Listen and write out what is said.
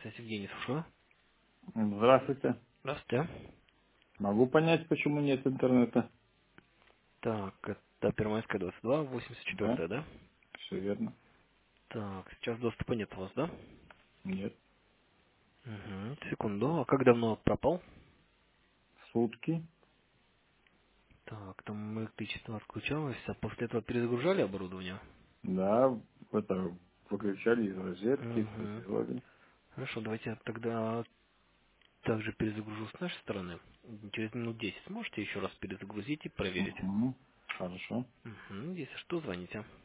связь Евгений, слушаю. Здравствуйте. Здравствуйте. Могу понять, почему нет интернета? Так, это Первомайская 22, Да, 84, да? все верно. Так, сейчас доступа нет у вас, да? Нет. Угу, секунду. А как давно пропал? Сутки. Так, там электричество отключалось, а после этого перезагружали оборудование? Да, это выключали из розетки, все Угу. делали. Хорошо, давайте я тогда также перезагружу с нашей стороны. Через минут 10 сможете еще раз перезагрузить и проверить? Угу. Хорошо. Угу, если что, звоните.